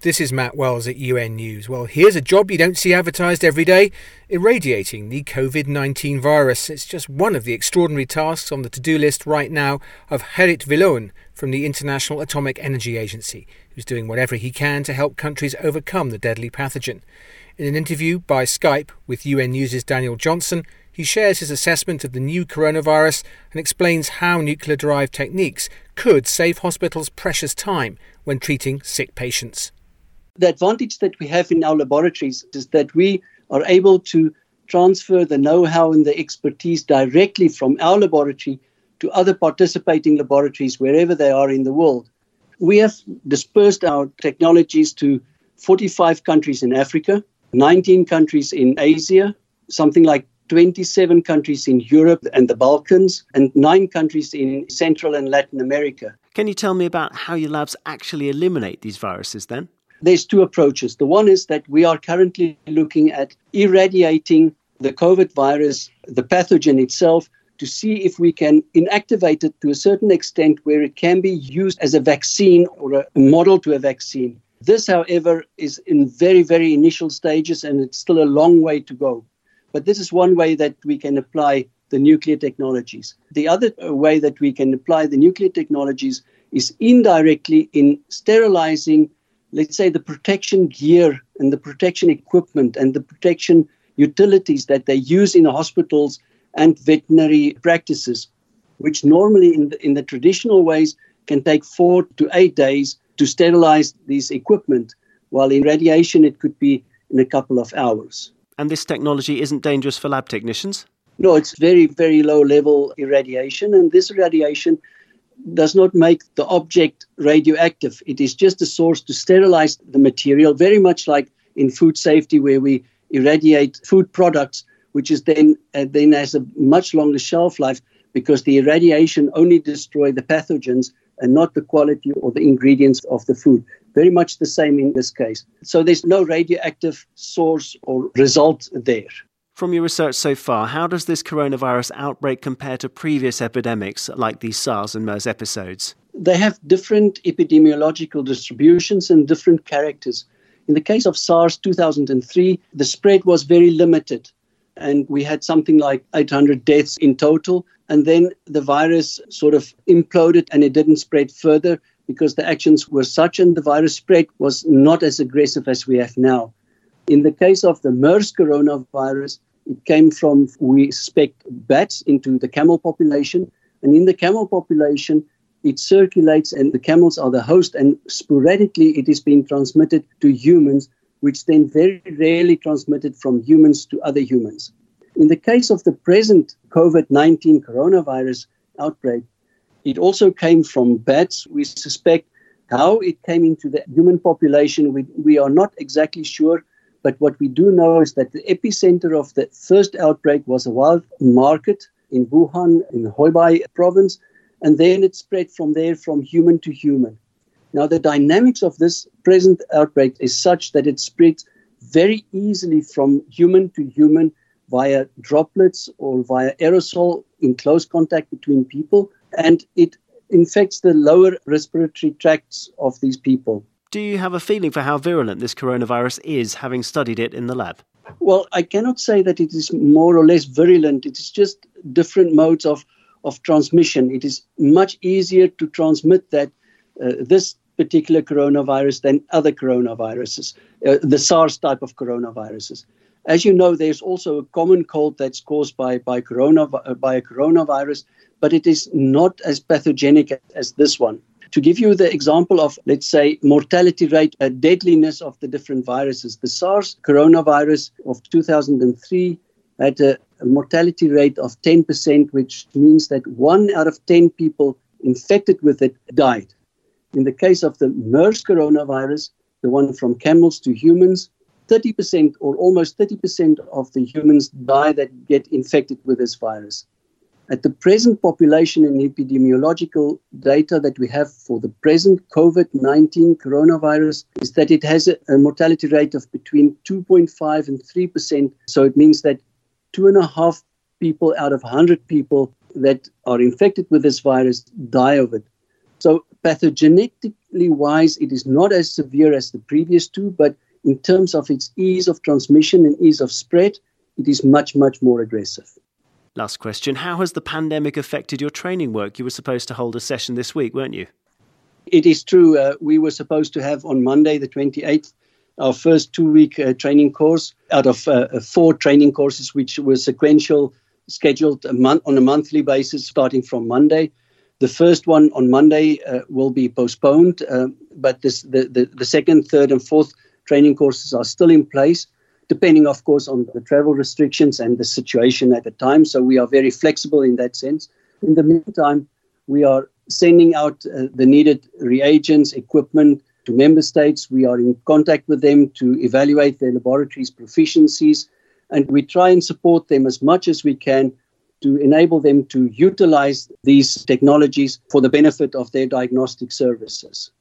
This is Matt Wells at UN News. Well, here's a job you don't see advertised every day: irradiating the COVID-19 virus. It's just one of the extraordinary tasks on the to-do list right now of Gerrit Wiloen from the International Atomic Energy Agency, who's doing whatever he can to help countries overcome the deadly pathogen. In an interview by Skype with UN News' Daniel Johnson, he shares his assessment of the new coronavirus and explains how nuclear-derived techniques could save hospitals precious time when treating sick patients. The advantage that we have in our laboratories is that we are able to transfer the know-how and the expertise directly from our laboratory to other participating laboratories wherever they are in the world. We have dispersed our technologies to 45 countries in Africa, 19 countries in Asia, something like 27 countries in Europe and the Balkans, and 9 countries in Central and Latin America. Can you tell me about how your labs actually eliminate these viruses then? There's 2 approaches. The one is that we are currently looking at irradiating the COVID virus, the pathogen itself, to see if we can inactivate it to a certain extent where it can be used as a vaccine or a model to a vaccine. This, however, is in very, very initial stages, and it's still a long way to go. But this is one way that we can apply the nuclear technologies. The other way that we can apply the nuclear technologies is indirectly in sterilizing, let's say, the protection gear and the protection equipment and the protection utilities that they use in hospitals and veterinary practices, which normally in the traditional ways can take 4 to 8 days to sterilize these equipment, while in radiation it could be in a couple of hours. And this technology isn't dangerous for lab technicians? No, it's very, very low level irradiation, and this irradiation does not make the object radioactive. It is just a source to sterilize the material, very much like in food safety, where we irradiate food products, which is then has a much longer shelf life, because the irradiation only destroys the pathogens and not the quality or the ingredients of the food. Very much the same in this case. So there's no radioactive source or result there. From your research so far, how does this coronavirus outbreak compare to previous epidemics like the SARS and MERS episodes? They have different epidemiological distributions and different characters. In the case of SARS 2003, the spread was very limited, and we had something like 800 deaths in total. And then the virus sort of imploded and it didn't spread further because the actions were such, and the virus spread was not as aggressive as we have now. In the case of the MERS coronavirus, it came from, we suspect, bats into the camel population. And in the camel population, it circulates and the camels are the host, and sporadically it is being transmitted to humans, which then very rarely transmitted from humans to other humans. In the case of the present COVID-19 coronavirus outbreak, it also came from bats. We suspect how it came into the human population. We are not exactly sure. But what we do know is that the epicenter of the first outbreak was a wild market in Wuhan, in Hubei province, and then it spread from there from human to human. Now, the dynamics of this present outbreak is such that it spreads very easily from human to human via droplets or via aerosol in close contact between people, and it infects the lower respiratory tracts of these people. Do you have a feeling for how virulent this coronavirus is, having studied it in the lab? Well, I cannot say that it is more or less virulent. It is just different modes of transmission. It is much easier to transmit this particular coronavirus than other coronaviruses, the SARS type of coronaviruses. As you know, there's also a common cold that's caused by a coronavirus, but it is not as pathogenic as this one. To give you the example of, let's say, mortality rate, deadliness of the different viruses, the SARS coronavirus of 2003 had a mortality rate of 10%, which means that 1 out of 10 people infected with it died. In the case of the MERS coronavirus, the one from camels to humans, 30% or almost 30% of the humans die that get infected with this virus. At the present population and epidemiological data that we have for the present COVID-19 coronavirus is that it has a mortality rate of between 2.5 and 3%. So it means that 2.5 people out of 100 people that are infected with this virus die of it. So pathogenetically wise, it is not as severe as the previous two, but in terms of its ease of transmission and ease of spread, it is much, much more aggressive. Last question. How has the pandemic affected your training work? You were supposed to hold a session this week, weren't you? It is true. We were supposed to have on Monday, the 28th, our first 2-week training course out of 4 training courses, which were sequential, scheduled on a monthly basis starting from Monday. The first one on Monday will be postponed, but the second, third and fourth training courses are still in place, depending, of course, on the travel restrictions and the situation at the time. So we are very flexible in that sense. In the meantime, we are sending out the needed reagents, equipment to member states. We are in contact with them to evaluate their laboratories' proficiencies, and we try and support them as much as we can to enable them to utilize these technologies for the benefit of their diagnostic services.